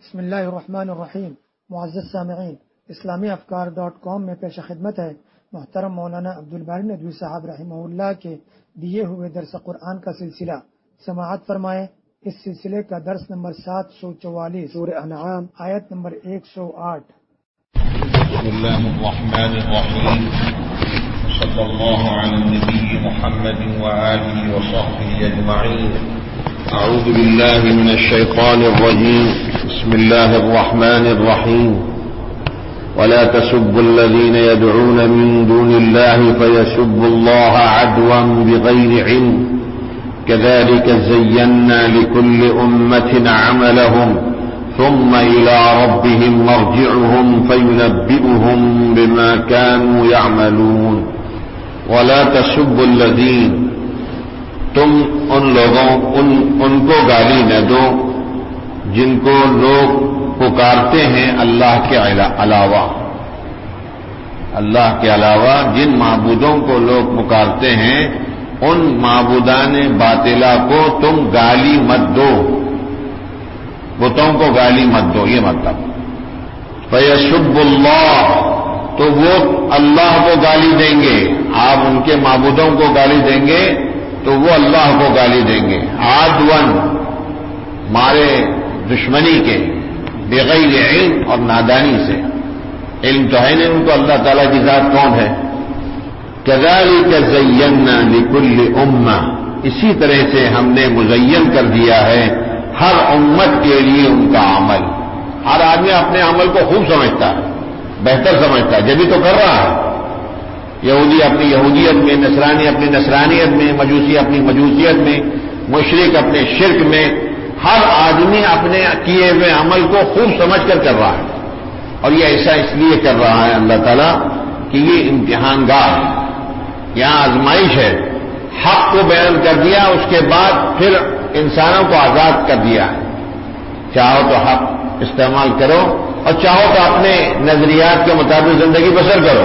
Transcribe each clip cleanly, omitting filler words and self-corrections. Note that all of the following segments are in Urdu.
بسم اللہ الرحمن الرحیم. معزز سامعین، اسلامی افکار.com میں پیش خدمت ہے محترم مولانا عبدالباری ندوی صاحب رحمہ اللہ کے دیے ہوئے درس قرآن کا سلسلہ. سماعت فرمائیں. اس سلسلے کا درس نمبر 744 سورہ انعام آیت نمبر 108. بسم اللہ الرحمن الرحیم. صلی اللہ علی النبی محمد وآلہ وصحبہ اجمعین. اعوذ باللہ من الشیطان الرجیم. بسم اللہ الرحمن الرحیم. ولا تسبوا الذين يدعون من دون الله فيسبوا الله عدوا بغير علم كذلك زينا لكل أمة عملهم ثم إلى ربهم مرجعهم فينبئهم بما كانوا يعملون. ولا تسبوا الذين، تم ان کو گالی نہ دو جن کو لوگ پکارتے ہیں اللہ کے علاوہ. اللہ کے علاوہ جن معبودوں کو لوگ پکارتے ہیں ان معبودان باطلہ کو تم گالی مت دو، بتوں کو گالی مت دو. یہ مطلب فیسب اللہ، تو وہ اللہ کو گالی دیں گے. آپ ان کے معبودوں کو گالی دیں گے تو وہ اللہ کو گالی دیں گے. عدوان، مارے دشمنی کے، بغیر علم اور نادانی سے. علم تو ہے نہیں ان کو اللہ تعالیٰ کی ذات کون ہے. کذالک زینا لکل امہ، اسی طرح سے ہم نے مزین کر دیا ہے ہر امت کے لیے ان کا عمل. ہر آدمی اپنے عمل کو خوب سمجھتا ہے، بہتر سمجھتا ہے، جبھی تو کر رہا ہے. یہودی اپنی یہودیت میں، نصرانی اپنی نصرانیت میں، مجوسی اپنی مجوسیت میں، مشرک اپنے شرک میں. ہر آدمی اپنے کیے ہوئے عمل کو خوب سمجھ کر رہا ہے. اور یہ ایسا اس لیے کر رہا ہے اللہ تعالیٰ کہ یہ امتحان گاہ ہے، یہاں آزمائش ہے. حق کو بیان کر دیا، اس کے بعد پھر انسانوں کو آزاد کر دیا ہے. چاہو تو حق استعمال کرو اور چاہو تو اپنے نظریات کے مطابق زندگی بسر کرو.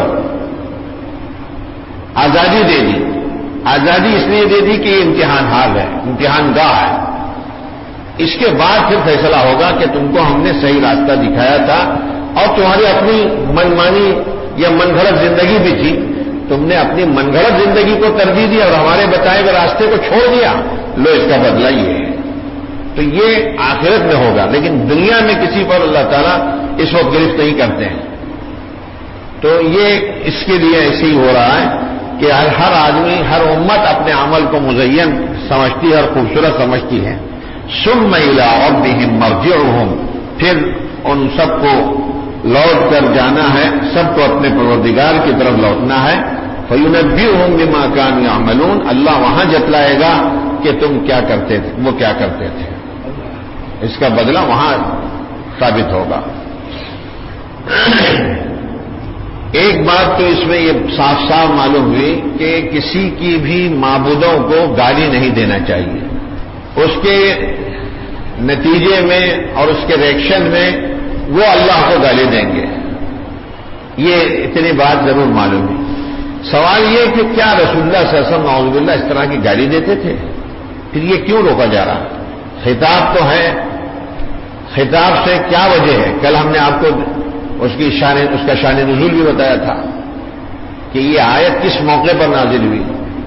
آزادی دے دی. آزادی اس لیے دے دی کہ یہ امتحان حال ہے، امتحان گاہ ہے. اس کے بعد پھر فیصلہ ہوگا کہ تم کو ہم نے صحیح راستہ دکھایا تھا اور تمہاری اپنی من مانی یا من گھڑت زندگی بھی تھی. تم نے اپنی من گھڑت زندگی کو ترجیح دی اور ہمارے بتائے ہوئے راستے کو چھوڑ دیا. لو اس کا بدلہ یہ ہے. تو یہ آخرت میں ہوگا، لیکن دنیا میں کسی پر اللہ تعالیٰ اس وقت گرفت نہیں کرتے ہیں. تو یہ اس کے لیے ایسے ہی ہو رہا ہے کہ ہر آدمی، ہر امت اپنے عمل کو مزین سمجھتی ہے اور خوبصورت سمجھتی ہے. ثم الی ربہم مرجعہم، پھر ان سب کو لوٹ کر جانا ہے، سب کو اپنے پروردگار کی طرف لوٹنا ہے. فینبئہم بما کانوا یعملون، اللہ وہاں جتلائے گا کہ تم کیا کرتے تھے، وہ کیا کرتے تھے. اس کا بدلہ وہاں ثابت ہوگا. ایک بات تو اس میں یہ صاف صاف معلوم ہوئی کہ کسی کی بھی معبودوں کو گالی نہیں دینا چاہیے. اس کے نتیجے میں اور اس کے ریئیکشن میں وہ اللہ کو گالی دیں گے. یہ اتنی بات ضرور معلوم ہے. سوال یہ کہ کیا رسول اللہ صلی اللہ علیہ وسلم نعوذ باللہ اس طرح کی گالی دیتے تھے؟ پھر یہ کیوں روکا جا رہا ہے؟ خطاب تو ہے، خطاب سے کیا وجہ ہے؟ کل ہم نے آپ کو اس کا شان نزول بھی بتایا تھا کہ یہ آیت کس موقع پر نازل ہوئی.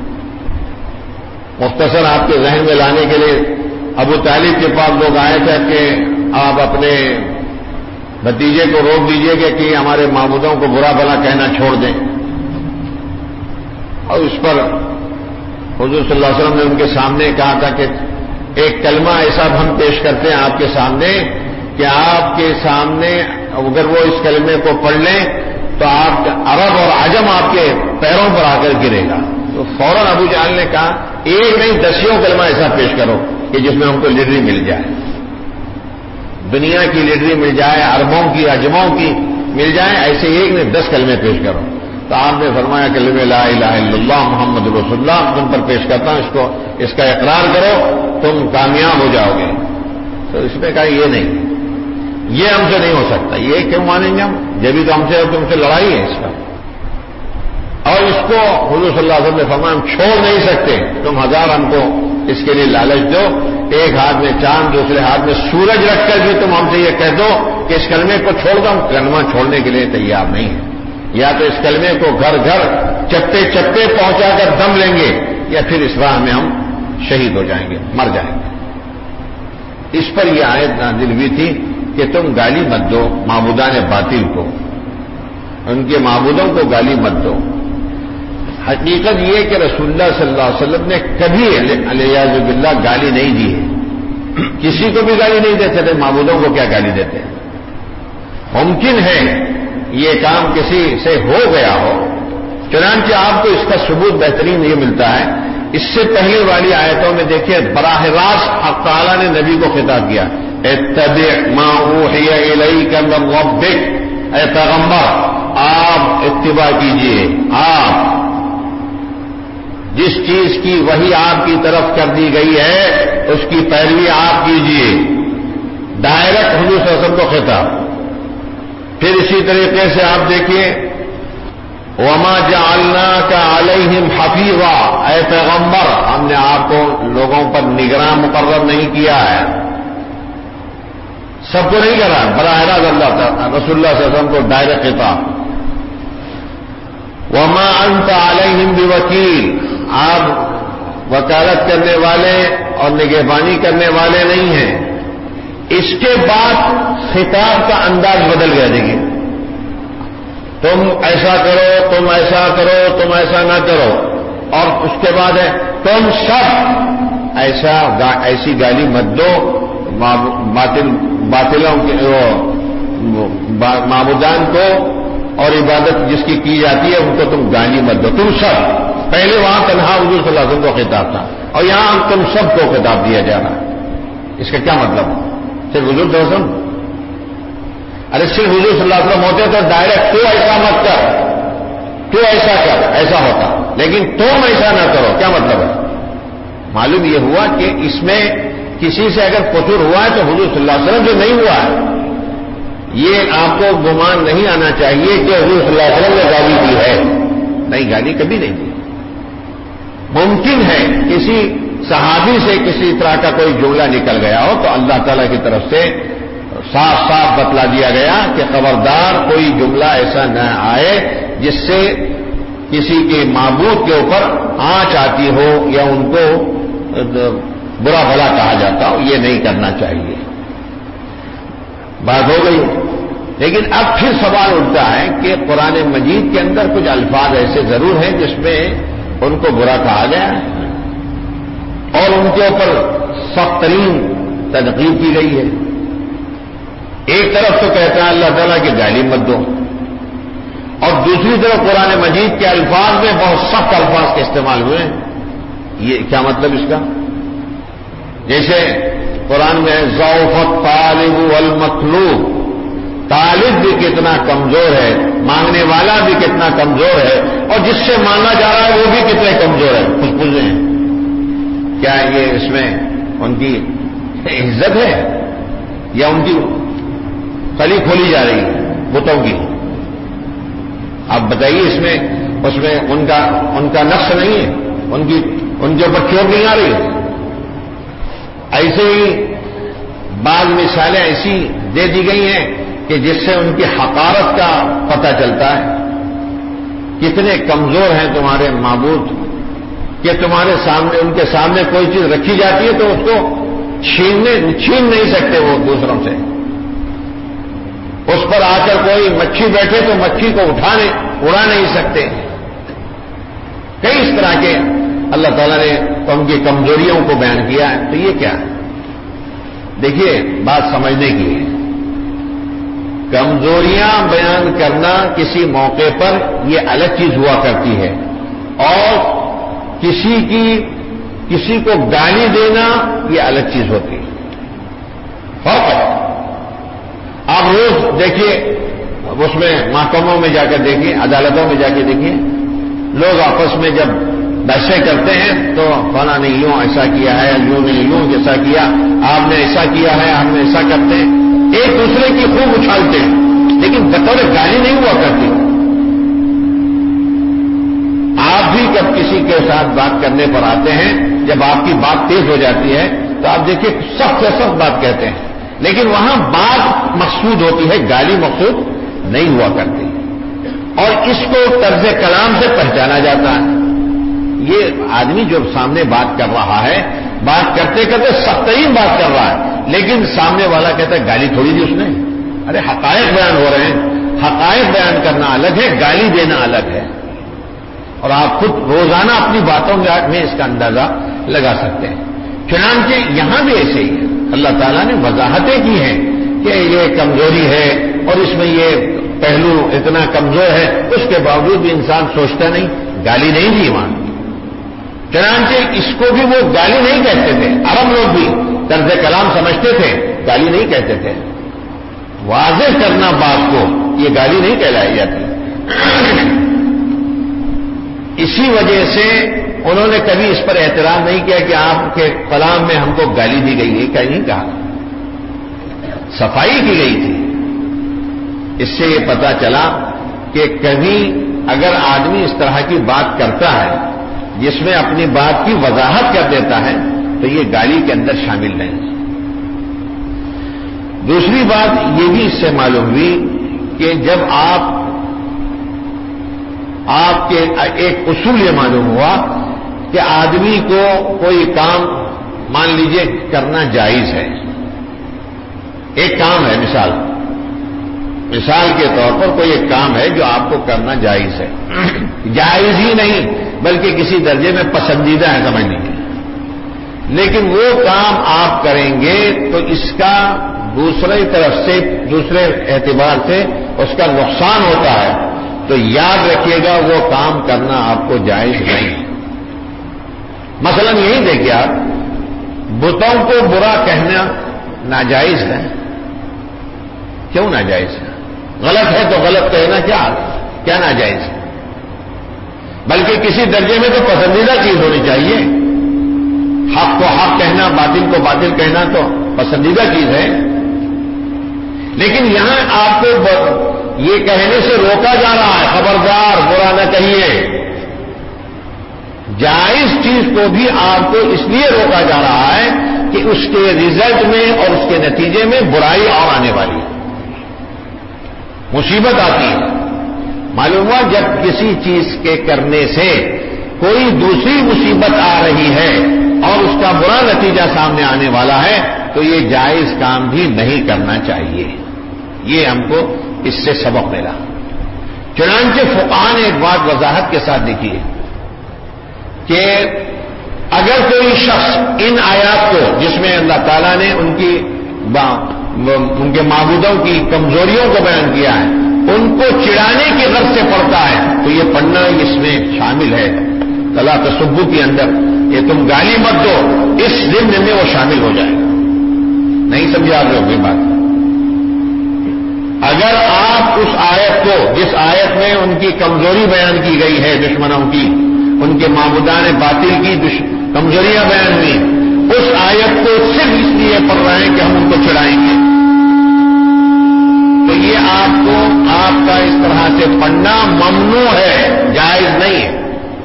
مختصر آپ کے ذہن میں لانے کے لیے ابو طالب کے پاس لوگ آئے تھے کہ آپ اپنے بھتیجے کو روک دیجئے کہ ہمارے معبودوں کو برا بھلا کہنا چھوڑ دیں. اور اس پر حضور صلی اللہ علیہ وسلم نے ان کے سامنے کہا تھا کہ ایک کلمہ ایسا ہم پیش کرتے ہیں آپ کے سامنے کہ آپ کے سامنے اگر وہ اس کلمے کو پڑھ لیں تو آپ عرب اور عجم آپ کے پیروں پر آ کر گرے گا. تو فوراً ابو جہل نے کہا ایک نہیں 10 کلمہ ایسا پیش کرو کہ جس میں ہم کو لیڈری مل جائے، دنیا کی لیڈری مل جائے، عربوں کی عجموں کی مل جائے. ایسے ایک نہیں 10 کلمے پیش کرو. تو آپ نے فرمایا کلمہ لا الہ الا اللہ محمد رسول اللہ تم پر پیش کرتا ہوں، اس کا اقرار کرو، تم کامیاب ہو جاؤ گے. تو اس نے کہا یہ نہیں، یہ ہم سے نہیں ہو سکتا. یہ کیوں مانیں گے ہم؟ جبھی تو ہم سے اور تم سے لڑائی ہے اس کا. اور اس کو حضور صلی اللہ علیہ وسلم نے فرمایا ہم چھوڑ نہیں سکتے، تم 1000 ہم کو اس کے لیے لالچ دو ایک ہاتھ میں چاند دوسرے ہاتھ میں سورج رکھ کر بھی تم ہم سے یہ کہہ دو کہ اس کلمے کو چھوڑ دو، ہم کلمہ چھوڑنے کے لیے تیار نہیں ہیں. یا تو اس کلمے کو گھر گھر چپے چپے پہنچا کر دم لیں گے، یا پھر اس راہ میں ہم شہید ہو جائیں گے، مر جائیں گے. اس پر یہ آیت نازل ہوئی تھی کہ تم گالی مت دو معبودان باطل کو، ان کے معبودوں کو گالی مت دو. حقیقت یہ کہ رسول اللہ صلی اللہ علیہ وسلم نے کبھی علیہ باللہ گالی نہیں دی ہے. کسی کو بھی گالی نہیں دیتے تھے، معبودوں کو کیا گالی دیتے ہیں. ممکن ہے یہ کام کسی سے ہو گیا ہو، چنانچہ آپ کو اس کا ثبوت بہترین یہ ملتا ہے. اس سے پہلے والی آیتوں میں دیکھیے براہ راست حق تعالیٰ نے نبی کو خطاب کیا، اتبع ما اوحی الیک من ربک، اے پیغمبر آپ اتباع کیجیے، آپ جس چیز کی وحی آپ کی طرف کر دی گئی ہے اس کی پیروی آپ کیجیے. ڈائریکٹ حضور صلی اللہ علیہ وسلم کو خطاب. پھر اسی طریقے سے آپ دیکھیے وما جعلناک علیہم حفیظا، اے پیغمبر ہم نے آپ کو لوگوں پر نگراں مقرر نہیں کیا ہے. سب کو نہیں کرا، براہ راست اللہ تعالی رسول اللہ صلی اللہ علیہ وسلم کو ڈائریکٹ خطاب. وما انت علیہم بوکیل، آپ وکالت کرنے والے اور نگہبانی کرنے والے نہیں ہیں. اس کے بعد خطاب کا انداز بدل گیا. دیکھیے تم ایسا کرو، تم ایسا کرو، تم ایسا نہ کرو، اور اس کے بعد ہے تم سب ایسی گالی مت دو باطلوں کے معبودان کو، اور عبادت جس کی جاتی ہے ان کو تم گالی مت دو. تم سب، پہلے وہاں تنہا حضور صلی اللہ علیہ وسلم کو خطاب تھا اور یہاں تم سب کو خطاب دیا جا رہا ہے. اس کا کیا مطلب؟ صرف حضور صلی اللہ علیہ وسلم؟ ارے صرف حضور صلی اللہ علیہ وسلم ہوتے تو ڈائریکٹ تو ایسا مت کر، تو ایسا کر، ایسا ہوتا، لیکن تم ایسا نہ کرو. کیا مطلب ہے؟ معلوم یہ ہوا کہ اس میں کسی سے اگر قصور ہوا ہے تو حضور صلی اللہ علیہ وسلم سے نہیں ہوا ہے. یہ آپ کو گمان نہیں آنا چاہیے کہ حضور صلی اللہ علیہ وسلم نے گالی دی ہے. نہیں، گالی کبھی نہیں دی. ممکن ہے کسی صحابی سے کسی طرح کا کوئی جملہ نکل گیا ہو تو اللہ تعالیٰ کی طرف سے صاف صاف بتلا دیا گیا کہ خبردار کوئی جملہ ایسا نہ آئے جس سے کسی کے معبود کے اوپر آنچ آتی ہو یا ان کو برا بھلا کہا جاتا ہو. یہ نہیں کرنا چاہیے. بات ہو گئی. لیکن اب پھر سوال اٹھتا ہے کہ قرآن مجید کے اندر کچھ الفاظ ایسے ضرور ہیں جس میں ان کو برا کہا گیا ہے اور ان کے اوپر سخت ترین تنقید کی گئی ہے. ایک طرف تو کہتا ہے اللہ تعالیٰ کی گالی مت دو، اور دوسری طرف قرآن مجید کے الفاظ میں بہت سخت الفاظ کے استعمال ہوئے ہیں. یہ کیا مطلب اس کا؟ جیسے قرآن میں ضعف الطالب والمطلوب، طالب بھی کتنا کمزور ہے، مانگنے والا بھی کتنا کمزور ہے، اور جس سے مانگا جا رہا ہے وہ بھی کتنے کمزور ہے. کچھ پوچھے ہیں کیا یہ اس میں ان کی عزت ہے یا ان کی کلی کھولی جا رہی ہے بتوں کی؟ آپ بتائیے اس میں ان کا نقص نہیں ہے، ان کے اوپر چوٹ نہیں آ رہی ہے. ایسے ہی بعض مثالیں ایسی دے دی گئی ہیں کہ جس سے ان کی حقارت کا پتہ چلتا ہے. کتنے کمزور ہیں تمہارے معبود کہ تمہارے سامنے، ان کے سامنے کوئی چیز رکھی جاتی ہے تو اس کو چھین نہیں سکتے وہ دوسروں سے. اس پر آ کر کوئی مچھی بیٹھے تو مچھی کو اڑا نہیں سکتے. کئی اس طرح کے اللہ تعالیٰ نے ان کی کمزوریوں کو بیان کیا ہے. تو یہ کیا ہے؟ دیکھیے بات سمجھنے کی ہے. کمزوریاں بیان کرنا کسی موقع پر یہ الگ چیز ہوا کرتی ہے، اور کسی کو گالی دینا یہ الگ چیز ہوتی ہے. فرق ہے. آپ روز دیکھیے اس میں محکموں میں جا کر دیکھیے، عدالتوں میں جا کے دیکھیے، لوگ آپس میں جب بحثیں کرتے ہیں تو فلاں نے یوں ایسا کیا ہے، یوں نے یوں جیسا کیا، آپ نے ایسا کیا ہے، ہم نے ایسا کرتے ہیں، ایک دوسرے کی خوب اچھالتے ہیں، لیکن بطور گالی نہیں ہوا کرتی. آپ بھی جب کسی کے ساتھ بات کرنے پر آتے ہیں، جب آپ کی بات تیز ہو جاتی ہے تو تو آپ دیکھیں سخت سے سخت بات کہتے ہیں، لیکن وہاں بات مقصود ہوتی ہے، گالی مقصود نہیں ہوا کرتی، اور اس کو طرز کلام سے پہچانا جاتا ہے۔ یہ آدمی جو سامنے بات کر رہا ہے، بات کرتے کرتے سخت ترین بات کر رہا ہے، لیکن سامنے والا کہتا ہے گالی تھوڑی دی اس نے، ارے حقائق بیان ہو رہے ہیں، حقائق بیان کرنا الگ ہے، گالی دینا الگ ہے، اور آپ خود روزانہ اپنی باتوں میں اس کا اندازہ لگا سکتے ہیں۔ چنانچہ یہاں بھی ایسے ہی ہے، اللہ تعالیٰ نے وضاحتیں کی ہیں کہ یہ کمزوری ہے اور اس میں یہ پہلو اتنا کمزور ہے، اس کے باوجود بھی انسان سوچتا نہیں، گالی نہیں دی وہاں۔ چنانچہ اس کو بھی وہ گالی نہیں کہتے تھے، عرب لوگ بھی طرز کلام سمجھتے تھے، گالی نہیں کہتے تھے۔ واضح کرنا بات کو یہ گالی نہیں کہلائی جاتی۔ اسی وجہ سے انہوں نے کبھی اس پر اعتراض نہیں کیا کہ آپ کے کلام میں ہم کو گالی دی گئی ہے، کہیں نہیں کہا، صفائی کی گئی تھی۔ اس سے یہ پتا چلا کہ کبھی اگر آدمی اس طرح کی بات کرتا ہے جس میں اپنی بات کی وضاحت کر دیتا ہے تو یہ گالی کے اندر شامل نہیں۔ دوسری بات یہ بھی اس سے معلوم ہوئی کہ جب آپ کے ایک اصول یہ معلوم ہوا کہ آدمی کو کوئی کام مان لیجئے کرنا جائز ہے، ایک کام ہے، مثال کے طور پر کوئی ایک کام ہے جو آپ کو کرنا جائز ہے، جائز ہی نہیں بلکہ کسی درجے میں پسندیدہ ہے سمجھ لیجیے، لیکن وہ کام آپ کریں گے تو اس کا دوسری طرف سے، دوسرے اعتبار سے اس کا نقصان ہوتا ہے، تو یاد رکھیے گا وہ کام کرنا آپ کو جائز نہیں ہے۔ مثلا یہی دیکھیے آپ، بتوں کو برا کہنا ناجائز ہے، کیوں ناجائز ہے؟ غلط ہے تو غلط کہنا کیا ناجائز ہے؟ بلکہ کسی درجے میں تو پسندیدہ چیز ہونی چاہیے، حق کو حق کہنا، باطل کو باطل کہنا تو پسندیدہ چیز ہے، لیکن یہاں آپ کو یہ کہنے سے روکا جا رہا ہے، خبردار برا نہ کہیے۔ جائز چیز کو بھی آپ کو اس لیے روکا جا رہا ہے کہ اس کے ریزلٹ میں اور اس کے نتیجے میں برائی اور آنے والی ہے، مصیبت آتی ہے۔ معلوم ہوا جب کسی چیز کے کرنے سے کوئی دوسری مصیبت آ رہی ہے اور اس کا برا نتیجہ سامنے آنے والا ہے تو یہ جائز کام بھی نہیں کرنا چاہیے۔ یہ ہم کو اس سے سبق ملا۔ چنانچہ فقہاء نے ایک بات وضاحت کے ساتھ لکھی ہے کہ اگر کوئی شخص ان آیات کو جس میں اللہ تعالیٰ نے ان کے معبودوں کی کمزوریوں کو بیان کیا ہے ان کو چڑھانے کی غرض سے پڑھتا ہے تو یہ پڑھنا اس میں شامل ہے، طلا تصبو کے اندر یہ تم گالی مت دو، اس ضمن میں وہ شامل ہو جائے گا۔ نہیں سمجھے آپ لوگ یہ بات؟ اگر آپ اس آیت کو، جس آیت میں ان کی کمزوری بیان کی گئی ہے دشمنوں کی، ان کے معبودان باطل کی کمزوریاں بیان ہوئی، اس آیت کو صرف اس لیے پڑھ رہے ہیں کہ ہم ان کو چڑھائیں گے، تو یہ آپ کا اس طرح سے پڑھنا ممنوع ہے، جائز نہیں ہے۔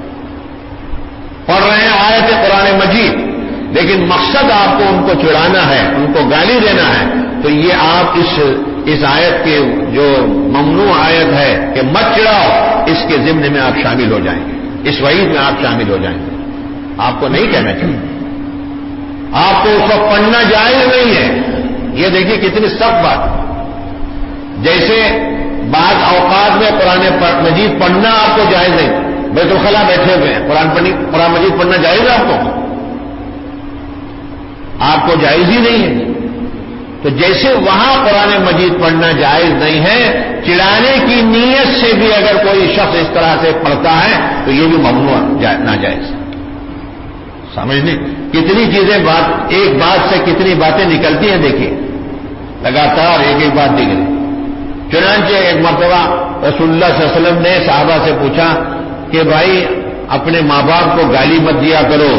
پڑھ رہے ہیں آیت قرآن مجید لیکن مقصد آپ کو ان کو چڑھانا ہے، ان کو گالی دینا ہے، تو یہ آپ اس آیت کے جو ممنوع آیت ہے کہ مت چڑھاؤ، اس کے ضمن میں آپ شامل ہو جائیں گے، اس وعید میں آپ شامل ہو جائیں گے۔ آپ کو نہیں کہنا چاہیے، آپ کو اس وقت پڑھنا جائز نہیں ہے۔ یہ دیکھیے کتنی سخت بات، جیسے بعض اوقات میں قرآن مجید پڑھنا آپ کو جائز نہیں، بیت الخلا بیٹھے ہوئے ہیں، قرآن مجید پڑھنا جائز ہے آپ کو جائز ہی نہیں ہے۔ تو جیسے وہاں قرآن مجید پڑھنا جائز نہیں ہے، چڑھانے کی نیت سے بھی اگر کوئی شخص اس طرح سے پڑھتا ہے تو یہ بھی ممنوع ناجائز۔ سمجھنے کتنی چیزیں ایک بات سے کتنی باتیں نکلتی ہیں، دیکھیے لگاتار ایک بات دکھ رہی۔ چنانچہ ایک مرتبہ رسول اللہ صلی اللہ علیہ وسلم نے صحابہ سے پوچھا کہ بھائی اپنے ماں باپ کو گالی مت دیا کرو،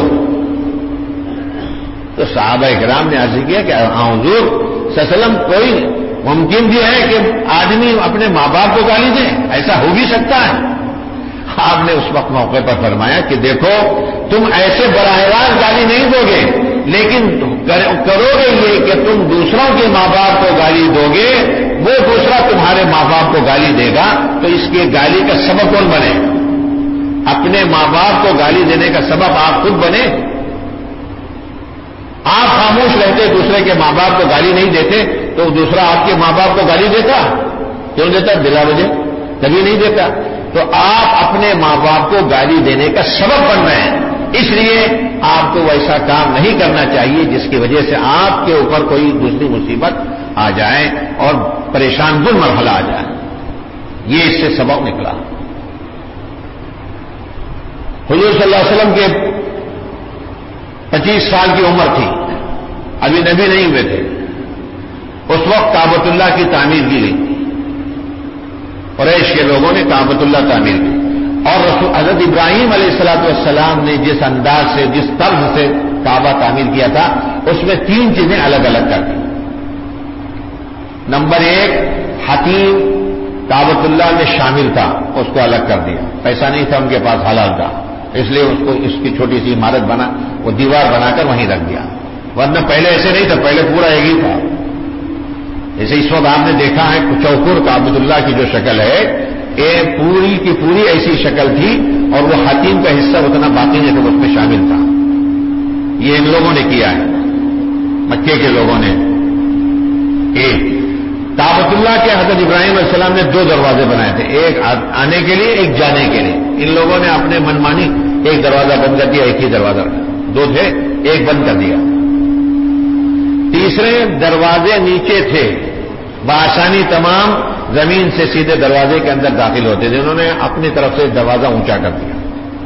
تو صحابہ کرام نے عرض کیا کہ حضور صلی اللہ علیہ وسلم کوئی ممکن بھی ہے کہ آدمی اپنے ماں باپ کو گالی دے؟ ایسا ہو بھی سکتا ہے؟ آپ نے اس وقت موقع پر فرمایا کہ دیکھو تم ایسے براہ راست گالی نہیں دو گے، لیکن کرو گے یہ کہ تم دوسروں کے ماں باپ کو گالی دو گے، وہ دوسرا تمہارے ماں باپ کو گالی دے گا، تو اس کے گالی کا سبب کون بنے؟ اپنے ماں باپ کو گالی دینے کا سبب آپ خود بنے۔ آپ خاموش رہتے، دوسرے کے ماں باپ کو گالی نہیں دیتے، تو دوسرا آپ کے ماں باپ کو گالی دیتا؟ کیوں دیتا؟ بلا وجہ کبھی نہیں دیتا۔ تو آپ اپنے ماں باپ کو گالی دینے کا سبب بن رہے ہیں، اس لیے آپ کو ویسا کام نہیں کرنا چاہیے جس کی وجہ سے آپ کے اوپر کوئی دوسری مصیبت آ جائے اور پریشان کن مرحلہ آ جائے۔ یہ اس سے سبب نکلا۔ حضور صلی اللہ علیہ وسلم کے 25 سال کی عمر تھی، ابھی نبی نہیں ہوئے تھے، اس وقت کعبۃ اللہ کی تعمیر کی گئی، قریش کے لوگوں نے کعبۃ اللہ تعمیر کی، اور حضرت ابراہیم علیہ السلام نے جس انداز سے، جس طرز سے کعبہ تعمیر کیا تھا، اس میں 3 چیزیں الگ الگ کر دی۔ نمبر 1، حتیم کعبۃ اللہ میں شامل تھا، اس کو الگ کر دیا، پیسہ نہیں تھا ان کے پاس، حلال تھا، اس لیے اس کو اس کی چھوٹی سی عمارت بنا، وہ دیوار بنا کر وہیں رکھ دیا، ورنہ پہلے ایسے نہیں تھا، پہلے پورا ایک ہی تھا۔ جیسے اس وقت آپ نے دیکھا ہے چوکور کعبۃ اللہ کی جو شکل ہے، یہ پوری کی پوری ایسی شکل تھی، اور وہ حتیم کا حصہ اتنا باقی نہیں تھا، اس میں شامل تھا۔ یہ ان لوگوں نے کیا ہے، مکے کے لوگوں نے۔ ایک کعبۃ اللہ کے حضرت ابراہیم علیہ السلام نے 2 دروازے بنائے تھے، ایک آنے کے لیے، ایک جانے کے لیے۔ ان لوگوں نے اپنے من مانی ایک دروازہ بند کر دیا، ایک ہی دروازہ رکھا، 2 تھے، ایک بند کر دیا۔ تیسرے دروازے نیچے تھے، بآسانی تمام زمین سے سیدھے دروازے کے اندر داخل ہوتے تھے، انہوں نے اپنی طرف سے دروازہ اونچا کر دیا۔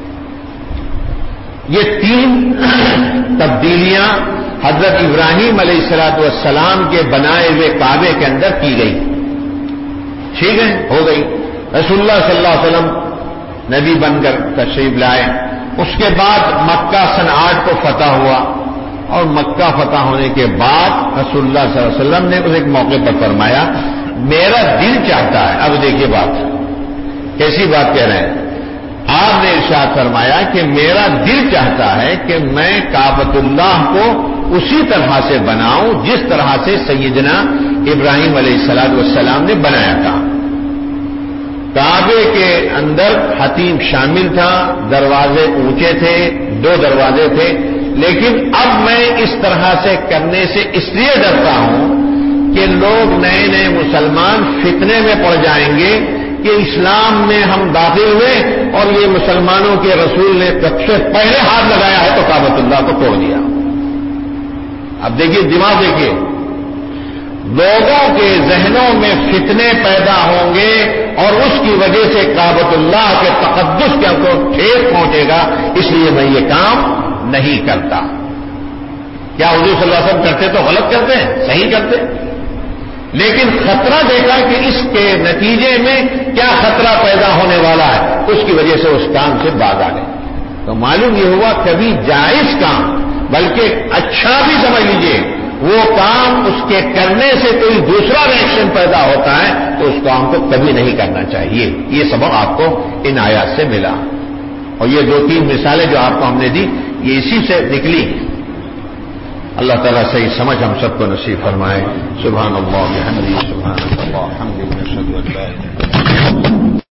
یہ 3 تبدیلیاں حضرت ابراہیم علیہ السلام کے بنائے ہوئے کعبے کے اندر کی گئی۔ ٹھیک ہے، ہو گئی۔ رسول اللہ صلی اللہ علیہ وسلم نبی بن کر تشریف لائے، اس کے بعد مکہ سن 8 کو فتح ہوا، اور مکہ فتح ہونے کے بعد رسول اللہ صلی اللہ علیہ وسلم نے اس ایک موقع پر فرمایا، میرا دل چاہتا ہے، اب دیکھیے بات کیسی بات کہہ رہے ہیں، آپ نے ارشاد فرمایا کہ میرا دل چاہتا ہے کہ میں کعبۃ اللہ کو اسی طرح سے بناؤں جس طرح سے سیدنا ابراہیم علیہ السلام نے بنایا تھا۔ کعبے کے اندر حتیم شامل تھا، دروازے اونچے تھے، 2 دروازے تھے، لیکن اب میں اس طرح سے کرنے سے اس لیے ڈرتا ہوں کہ لوگ نئے نئے مسلمان فتنے میں پڑ جائیں گے کہ اسلام میں ہم داخل ہوئے اور یہ مسلمانوں کے رسول نے سب سے پہلے ہاتھ لگایا ہے تو کعبۃ اللہ کو توڑ دیا۔ اب دیکھیے دماغ، دیکھیے لوگوں کے ذہنوں میں فتنے پیدا ہوں گے اور اس کی وجہ سے کعبۃ اللہ کے تقدس کے کو ٹھیک پہنچے گا، اس لیے میں یہ کام نہیں کرتا۔ کیا حضور صلی اللہ علیہ وسلم کرتے تو غلط کرتے ہیں؟ صحیح کرتے، لیکن خطرہ دیکھا کہ اس کے نتیجے میں کیا خطرہ پیدا ہونے والا ہے، اس کی وجہ سے اس کام سے باز آ گئے۔ تو معلوم یہ ہوا کبھی جائز کام، بلکہ اچھا بھی سمجھ لیجئے، وہ کام اس کے کرنے سے کوئی دوسرا ریئیکشن پیدا ہوتا ہے تو اس کام کو کبھی نہیں کرنا چاہیے۔ یہ سبق آپ کو ان آیات سے ملا، اور یہ 2-3 مثالیں جو آپ کو ہم نے دی یہ اسی سے نکلی۔ اللہ تعالیٰ صحیح سمجھ ہم سب کو نصیب فرمائے۔ سبحان اللہ وبحمدہ، سبحان اللہ الحمد للہ، اشہد ان لا الہ الا اللہ۔